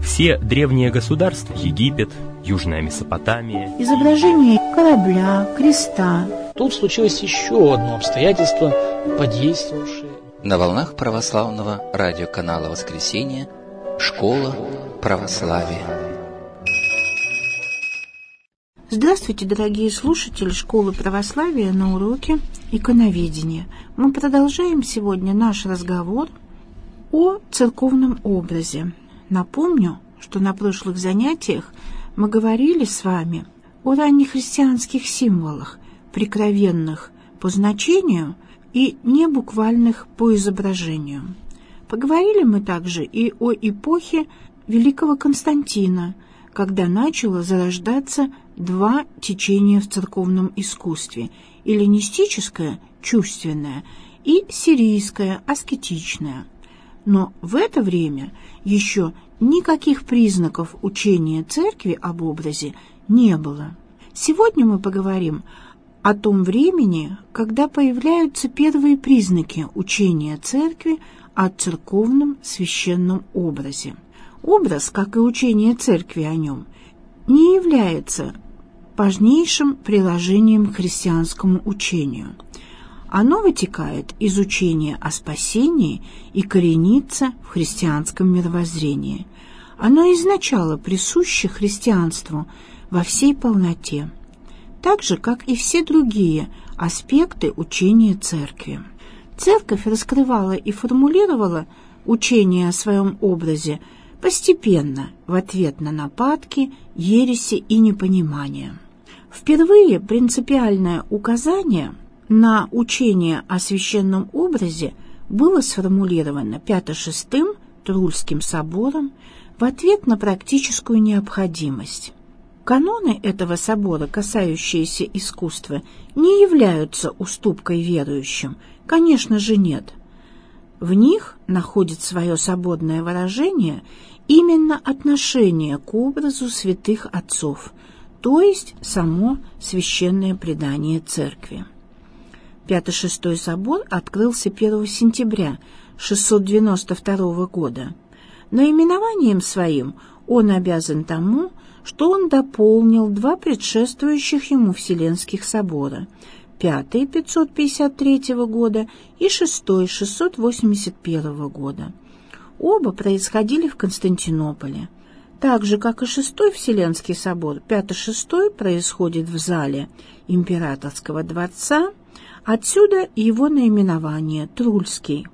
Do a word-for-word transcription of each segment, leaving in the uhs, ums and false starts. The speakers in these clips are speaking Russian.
Все древние государства, Египет, Южная Месопотамия, изображение корабля, креста. Тут случилось еще одно обстоятельство, подействовавшее. На волнах православного радиоканала «Воскресенье» «Школа православия». Здравствуйте, дорогие слушатели Школы православия на уроке иконоведения. Мы продолжаем сегодня наш разговор о церковном образе. Напомню, что на прошлых занятиях мы говорили с вами о раннехристианских символах, прикровенных по значению и небуквальных по изображению. Поговорили мы также и о эпохе Великого Константина, когда начало зарождаться два течения в церковном искусстве – эллинистическое, чувственное, и сирийское, аскетичное. Но в это время еще никаких признаков учения церкви об образе не было. Сегодня мы поговорим о том времени, когда появляются первые признаки учения церкви о церковном священном образе. Образ, как и учение церкви о нем, не является важнейшим приложением к христианскому учению. Оно вытекает из учения о спасении и коренится в христианском мировоззрении. Оно изначально присуще христианству во всей полноте, так же, как и все другие аспекты учения церкви. Церковь раскрывала и формулировала учение о своем образе постепенно, в ответ на нападки, ереси и непонимание. Впервые принципиальное указание на учение о священном образе было сформулировано Пято-шестым Трульским собором в ответ на практическую необходимость. Каноны этого собора, касающиеся искусства, не являются уступкой верующим, конечно же, нет. В них находит свое свободное выражение именно отношение к образу святых отцов, то есть само священное предание церкви. Пято-шестой собор открылся первого сентября шестьсот девяносто второго года. Наименованием своим он обязан тому, что он дополнил два предшествующих ему Вселенских собора – пятый пятьсот пятьдесят третьего года и шестой шестьсот восемьдесят первого года. Оба происходили в Константинополе. Так же, как и шестой Вселенский собор, Пято-шестой происходит в зале Императорского дворца, отсюда его наименование Трульский.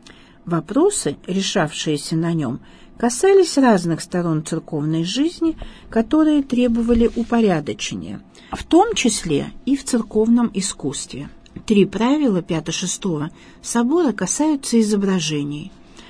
Вопросы, решавшиеся на нем, касались разных сторон церковной жизни, которые требовали упорядочения, в том числе и в церковном искусстве. Три правила Пято-шестого собора касаются изображений.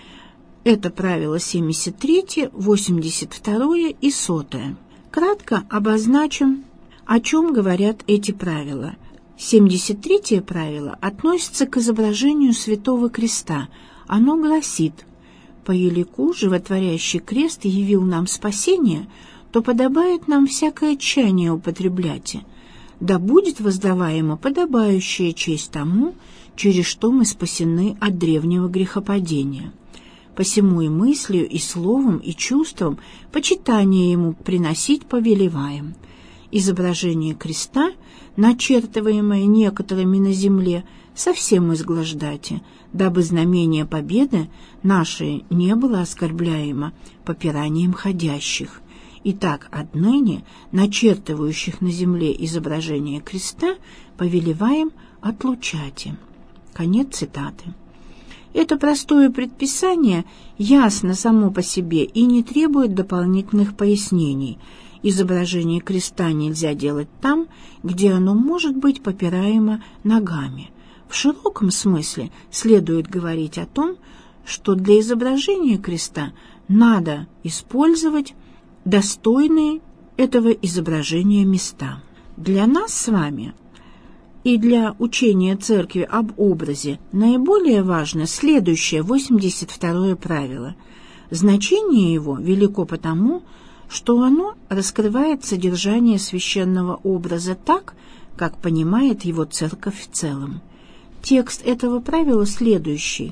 Это правило семьдесят третье, восемьдесят второе и сотое. Кратко обозначим, о чем говорят эти правила. семьдесят третье правило относится к изображению Святого Креста. Оно гласит: «По елику животворящий крест явил нам спасение, то подобает нам всякое тчание употреблять, да будет воздаваема подобающая честь тому, через что мы спасены от древнего грехопадения. Посему и мыслью, и словом, и чувством почитание ему приносить повелеваем. Изображение креста, начертываемое некоторыми на земле, совсем изглаждайте, дабы знамение победы наше не было оскорбляемо попиранием ходящих. Итак, отныне начертывающих на земле изображение креста повелеваем отлучать». Конец цитаты. Это простое предписание ясно само по себе и не требует дополнительных пояснений. Изображение креста нельзя делать там, где оно может быть попираемо ногами. В широком смысле следует говорить о том, что для изображения креста надо использовать достойные этого изображения места. Для нас с вами и для учения церкви об образе наиболее важно следующее, восемьдесят второе правило. Значение его велико потому, что оно раскрывает содержание священного образа так, как понимает его церковь в целом. Текст этого правила следующий.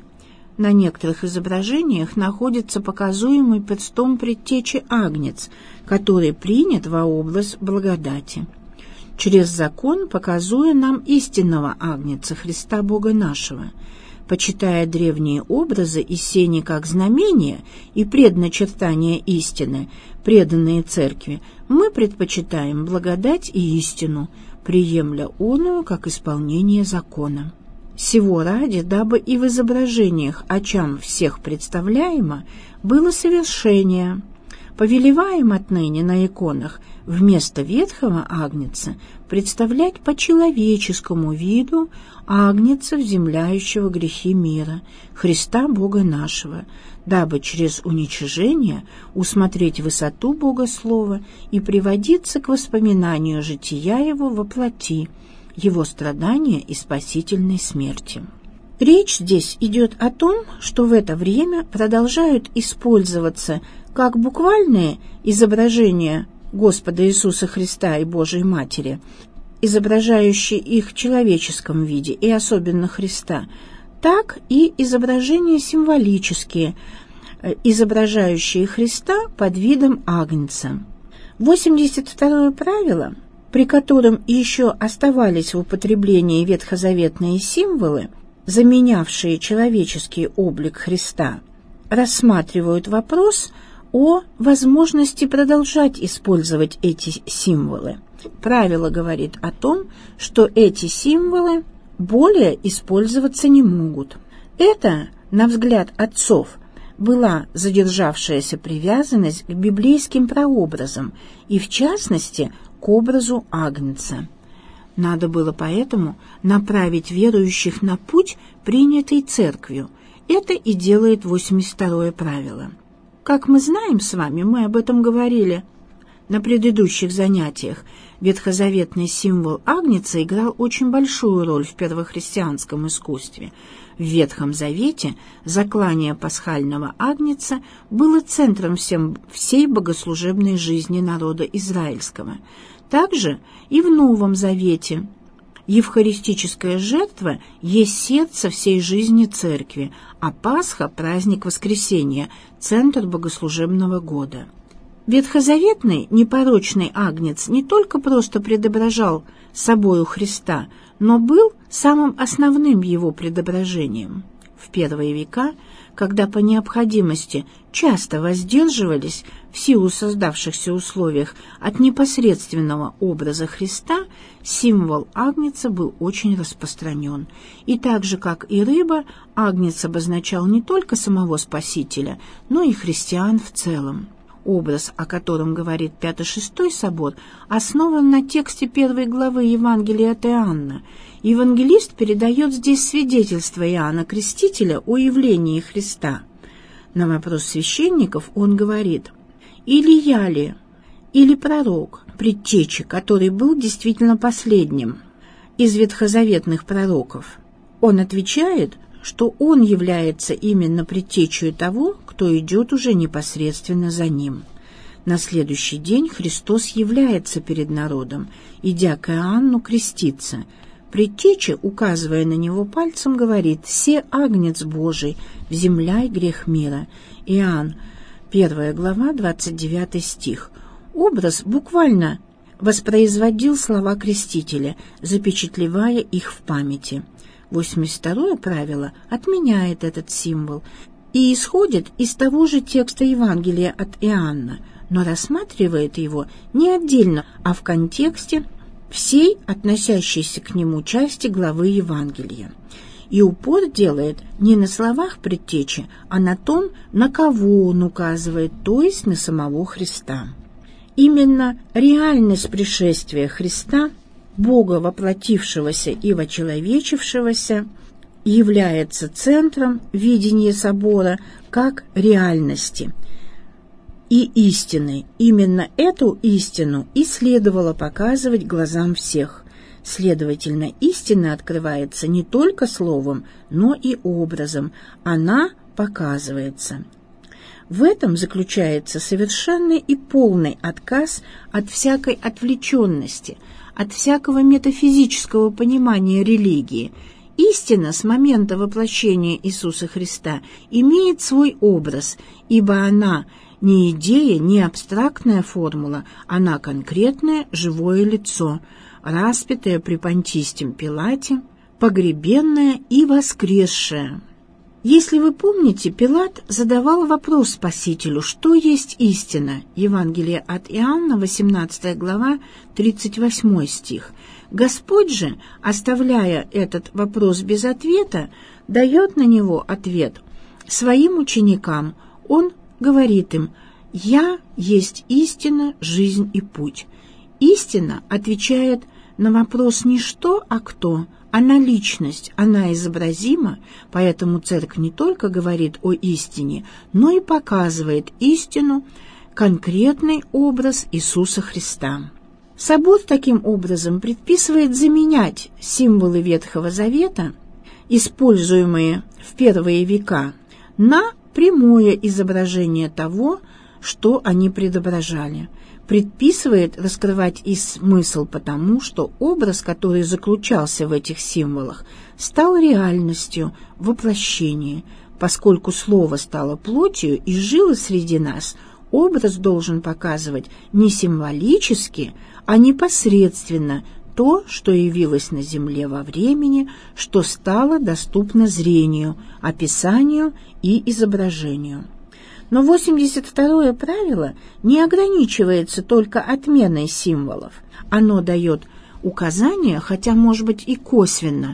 На некоторых изображениях находится показуемый перстом предтечи Агнец, который принят во образ благодати. Через закон показуя нам истинного Агнца, Христа Бога нашего. Почитая древние образы и сени как знамения и предначертания истины, преданные церкви, мы предпочитаем благодать и истину, приемля оную как исполнение закона. Сего ради, дабы и в изображениях, очам всех представляемо, было совершение, повелеваем отныне на иконах вместо ветхого агнца представлять по человеческому виду агнца, вземляющего грехи мира, Христа Бога нашего, дабы через уничижение усмотреть высоту Бога Слова и приводиться к воспоминанию жития Его во плоти, Его страдания и спасительной смерти. Речь здесь идет о том, что в это время продолжают использоваться как буквальные изображения Господа Иисуса Христа и Божией Матери, изображающие их в человеческом виде и особенно Христа, так и изображения символические, изображающие Христа под видом агнца. восемьдесят второе правило, при котором еще оставались в употреблении ветхозаветные символы, заменявшие человеческий облик Христа, рассматривают вопрос о возможности продолжать использовать эти символы. Правило говорит о том, что эти символы более использоваться не могут. Это, на взгляд отцов, была задержавшаяся привязанность к библейским прообразам и, в частности, к образу Агнца. Надо было поэтому направить верующих на путь, принятый Церковью. Это и делает восемьдесят второе правило. Как мы знаем с вами, мы об этом говорили на предыдущих занятиях, ветхозаветный символ Агнца играл очень большую роль в первохристианском искусстве. В Ветхом Завете заклание пасхального Агнца было центром всем, всей богослужебной жизни народа израильского. Также и в Новом Завете евхаристическая жертва есть сердце всей жизни Церкви, а Пасха – праздник Воскресения, центр богослужебного года. Ветхозаветный непорочный Агнец не только просто предображал собою Христа, но был самым основным его предображением. В первые века, когда по необходимости часто воздерживались в силу создавшихся условиях от непосредственного образа Христа, символ Агнца был очень распространен. И так же, как и рыба, Агнец обозначал не только самого Спасителя, но и христиан в целом. Образ, о котором говорит Пятый-Шестой собор, основан на тексте первой главы Евангелия от Иоанна. Евангелист передает здесь свидетельство Иоанна Крестителя о явлении Христа. На вопрос священников он говорит: «Или я ли, или пророк, предтеча, который был действительно последним из ветхозаветных пророков?» Он отвечает, что он является именно предтечей того, кто идет уже непосредственно за ним. На следующий день Христос является перед народом, идя к Иоанну креститься. Предтеча, указывая на него пальцем, говорит: «Се агнец Божий, вземляй грех мира». Иоанн, первая глава, двадцать девятый стих. Образ буквально воспроизводил слова крестителя, запечатлевая их в памяти. восемьдесят второе правило отменяет этот символ и исходит из того же текста Евангелия от Иоанна, но рассматривает его не отдельно, а в контексте всей относящейся к нему части главы Евангелия. И упор делает не на словах предтечи, а на том, на кого он указывает, то есть на самого Христа. Именно реальность пришествия Христа, Бога воплотившегося и вочеловечившегося, является центром видения собора как реальности и истины. Именно эту истину и следовало показывать глазам всех. Следовательно, истина открывается не только словом, но и образом. Она показывается. В этом заключается совершенный и полный отказ от всякой отвлеченности, от всякого метафизического понимания религии. Истина с момента воплощения Иисуса Христа имеет свой образ, ибо она не идея, не абстрактная формула, она конкретное живое лицо, распятое при Понтистем Пилате, погребенное и воскресшее. Если вы помните, Пилат задавал вопрос Спасителю, что есть истина. Евангелие от Иоанна, восемнадцатая глава, тридцать восьмой стих. Господь же, оставляя этот вопрос без ответа, дает на него ответ своим ученикам. Он говорит им: «Я есть истина, жизнь и путь». Истина отвечает на вопрос не что, а кто. Она личность, она изобразима, поэтому Церковь не только говорит о истине, но и показывает истину, конкретный образ Иисуса Христа. Собор таким образом предписывает заменять символы Ветхого Завета, используемые в первые века, на прямое изображение того, что они предображали. Предписывает раскрывать и смысл потому, что образ, который заключался в этих символах, стал реальностью, воплощением. Поскольку Слово стало плотью и жило среди нас, образ должен показывать не символически, а непосредственно то, что явилось на земле во времени, что стало доступно зрению, описанию и изображению. Но восемьдесят второе правило не ограничивается только отменой символов. Оно дает указания, хотя, может быть, и косвенно,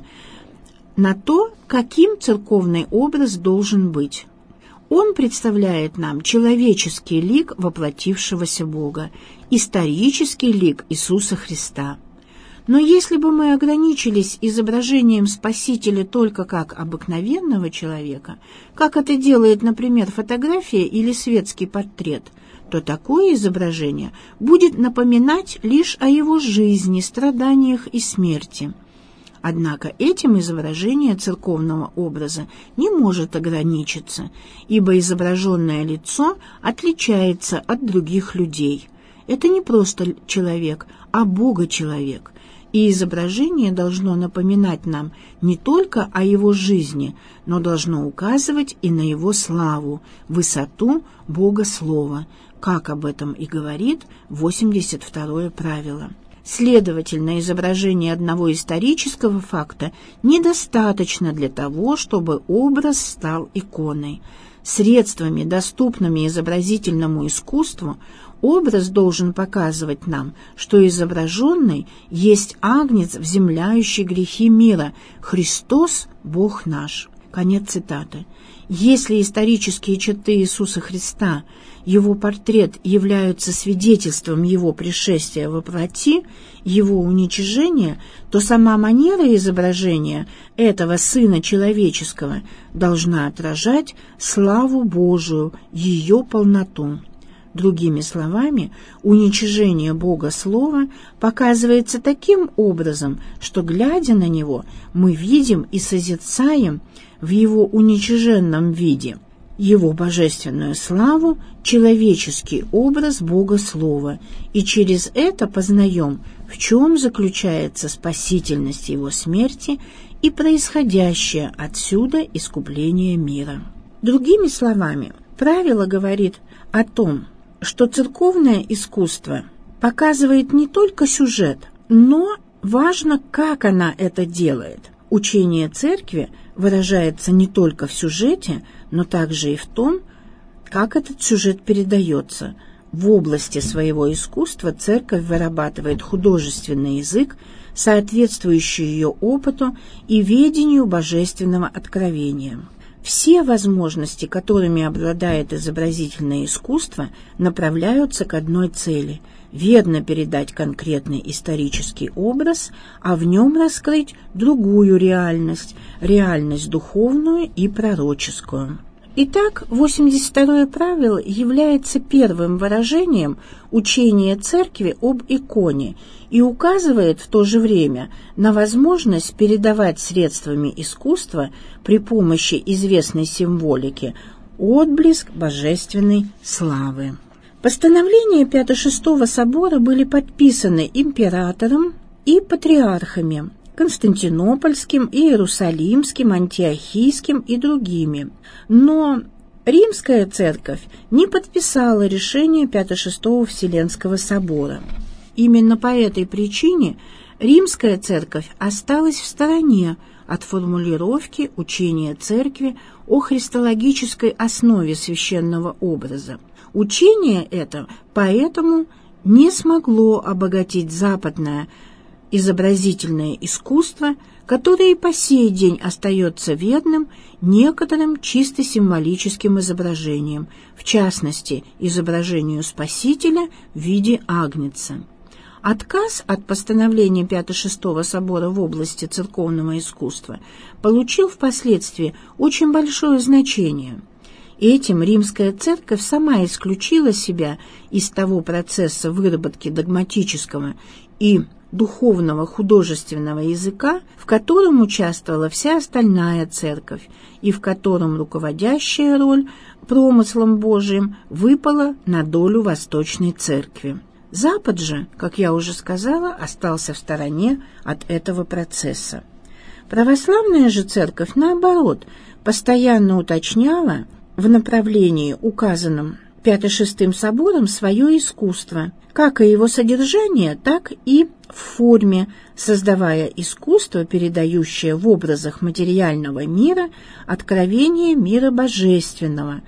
на то, каким церковный образ должен быть. Он представляет нам человеческий лик воплотившегося Бога, исторический лик Иисуса Христа. Но если бы мы ограничились изображением Спасителя только как обыкновенного человека, как это делает, например, фотография или светский портрет, то такое изображение будет напоминать лишь о его жизни, страданиях и смерти. Однако этим изображение церковного образа не может ограничиться, ибо изображенное лицо отличается от других людей. Это не просто человек, а Бога-человек. И изображение должно напоминать нам не только о его жизни, но должно указывать и на его славу, высоту Бога Слова, как об этом и говорит восемьдесят второе правило. Следовательно, изображение одного исторического факта недостаточно для того, чтобы образ стал иконой. Средствами, доступными изобразительному искусству, образ должен показывать нам, что изображенный есть агнец, вземляющий грехи мира, Христос – Бог наш. Конец цитаты. Если исторические черты Иисуса Христа, его портрет являются свидетельством его пришествия во плоти, его уничижения, то сама манера изображения этого Сына Человеческого должна отражать славу Божию, ее полноту. Другими словами, уничижение Бога Слова показывается таким образом, что, глядя на него, мы видим и созерцаем в его уничиженном виде его божественную славу, человеческий образ Бога Слова, и через это познаем, в чем заключается спасительность его смерти и происходящее отсюда искупление мира. Другими словами, правило говорит о том, что церковное искусство показывает не только сюжет, но важно, как она это делает. Учение церкви выражается не только в сюжете, но также и в том, как этот сюжет передается. В области своего искусства церковь вырабатывает художественный язык, соответствующий ее опыту и ведению божественного откровения. Все возможности, которыми обладает изобразительное искусство, направляются к одной цели – верно передать конкретный исторический образ, а в нем раскрыть другую реальность, реальность духовную и пророческую. Итак, восемьдесят второе правило является первым выражением учения Церкви об иконе и указывает в то же время на возможность передавать средствами искусства при помощи известной символики отблеск божественной славы. Постановления Пятого-Шестого собора были подписаны императором и патриархами. Константинопольским, Иерусалимским, Антиохийским и другими. Но Римская Церковь не подписала решение Пятого-Шестого Вселенского собора. Именно по этой причине Римская Церковь осталась в стороне от формулировки учения Церкви о христологической основе священного образа. Учение это поэтому не смогло обогатить западное изобразительное искусство, которое и по сей день остается верным некоторым чисто символическим изображениям, в частности, изображению Спасителя в виде Агнца. Отказ от постановления Пятого-Шестого собора в области церковного искусства получил впоследствии очень большое значение. Этим Римская Церковь сама исключила себя из того процесса выработки догматического и духовного художественного языка, в котором участвовала вся остальная Церковь и в котором руководящая роль промыслом Божиим выпала на долю Восточной Церкви. Запад же, как я уже сказала, остался в стороне от этого процесса. Православная же Церковь, наоборот, постоянно уточняла в направлении, указанном Пятым-Шестым собором, свое искусство, как и его содержание, так и в форме, создавая искусство, передающее в образах материального мира откровение мира божественного,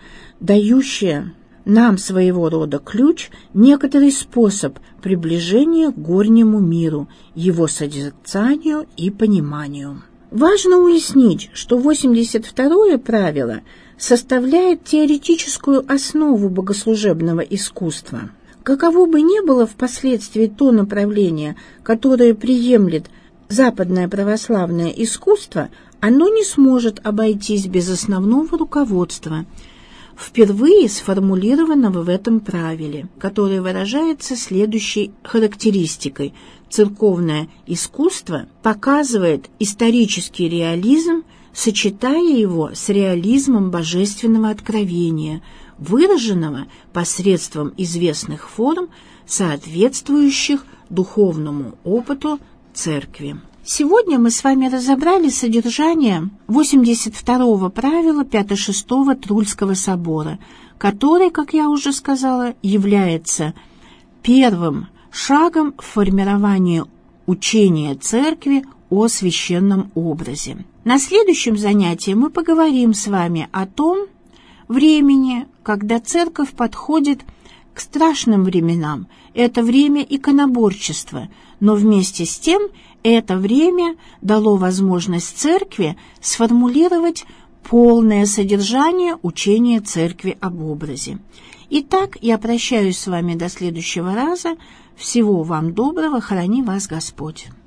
дающее нам своего рода ключ, некоторый способ приближения к горнему миру, его созерцанию и пониманию. Важно уяснить, что восемьдесят второе правило составляет теоретическую основу богослужебного искусства. Каково бы ни было впоследствии то направление, которое приемлет западное православное искусство, оно не сможет обойтись без основного руководства, впервые сформулированного в этом правиле, которое выражается следующей характеристикой: церковное искусство показывает исторический реализм, сочетая его с реализмом божественного откровения, выраженного посредством известных форм, соответствующих духовному опыту Церкви. Сегодня мы с вами разобрали содержание восемьдесят второго правила Пятого-Шестого Трульского собора, который, как я уже сказала, является первым шагом в формировании учения Церкви о священном образе. На следующем занятии мы поговорим с вами о том времени, когда Церковь подходит к страшным временам. Это время иконоборчества, но вместе с тем это время дало возможность Церкви сформулировать полное содержание учения Церкви об образе. Итак, я прощаюсь с вами до следующего раза. Всего вам доброго, храни вас Господь.